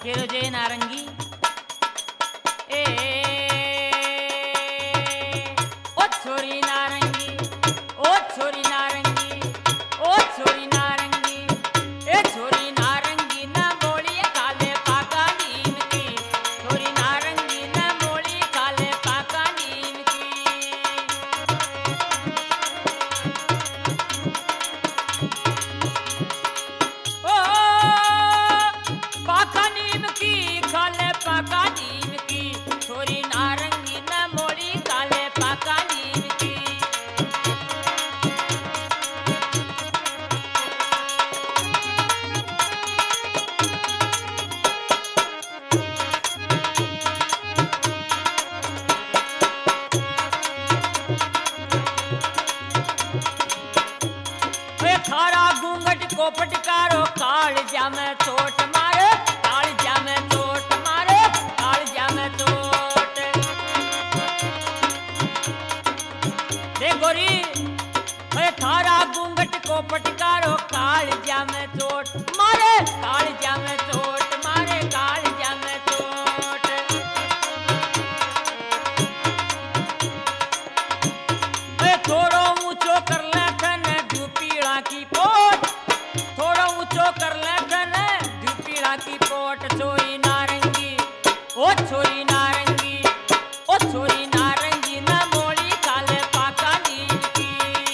केरो जे नारंगी ए ओ छोरी नारंगी ओ छोरी नारंगी ओ छोरी नारंगी ए छोरी नारंगी न बोली काले पाका नीम की छोरी नारंगी न बोली काले पाका नीम की ओ पाका नीम की काले पाका नीम की छोरी नारंगी न मोड़ी काले पाका नीम की थारा घूंघट को पटकारो काल जाम चोट मारे काल जाम चोट मारे काल जाम चोट दे गोरी ओए थारा घूंघट को पटकारो काल जाम चोट मारे काल जाम चोट मारे काल जाम चोट ओए थोड़ो ऊंचो कर ले की पोट थोड़ा ऊंचो कर ले कने दुपीड़ा की पोट छोरी नारंगी ओ छोरी नारंगी ओ छोरी नारंगी न मोड़ी काले पाका नीम की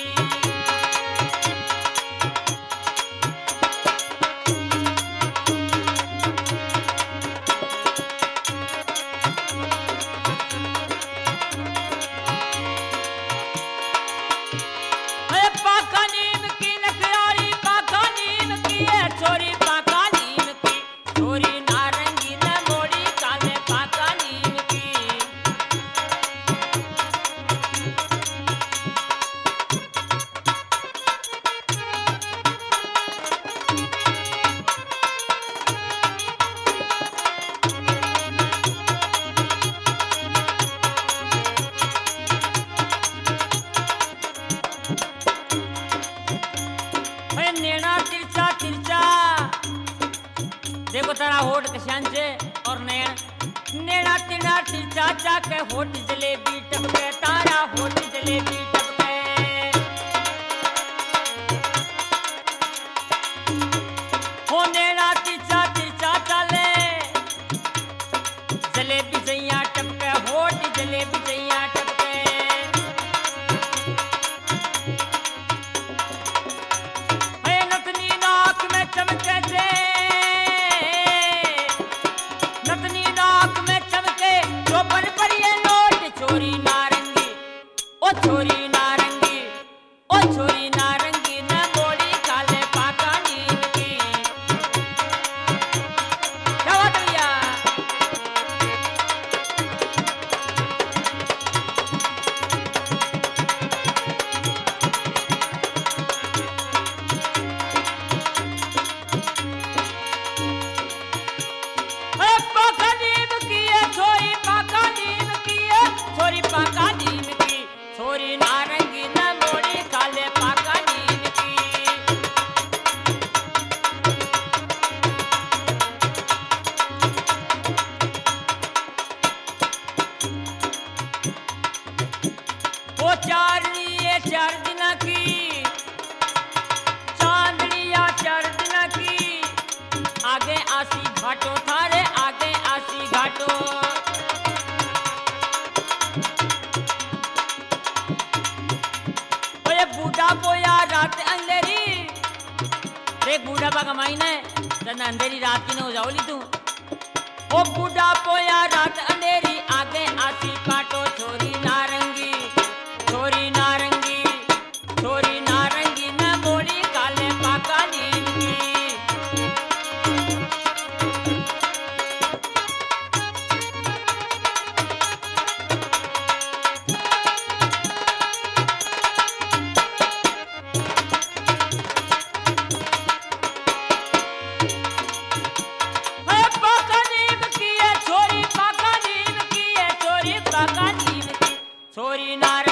पाका नीम की नखरारी पाका नीम की है छोरी पाका नीम की छोरी नारंगी न मोड़ी काले पाका नीम की नेना तिरछा तिरछा देखो तारा होठ कशांचे और नेना तिरछा तिरछा चाके होठ जलेबी टपके तारा होठ जलेबी टपके हो नेना तिरछा तिरछा चाले जलेबी जइया टपके होठ जलेबी जइया टपके चमके से नतनी नाक में चमके चौपन पर ये नोट छोरी नारंगी ओ छोरी नारंगी ओ छोरी नारंगी न मोड़ी काले पाका नीम की क्या बात भैया पाका नीम की छोरी नारंगी न मोड़ी काले पाका नीम की वो चांदनी ये 4 दिन की चांदनी या 4 दिन की आगे आसी घाटो थारे आगे आसी घाटो बूढ़ा पोया रात अंधेरी देख बूढ़ा पा कमाई ने तना अंधेरी रात की ने हो जाओली तू ओ बूढ़ा पोया रात अंधेरी आगे आसी काटो छोरी नारंगी छोरी नारंगी छोरी नारंगी न मोड़ी काले पाका नीम की छोरी नार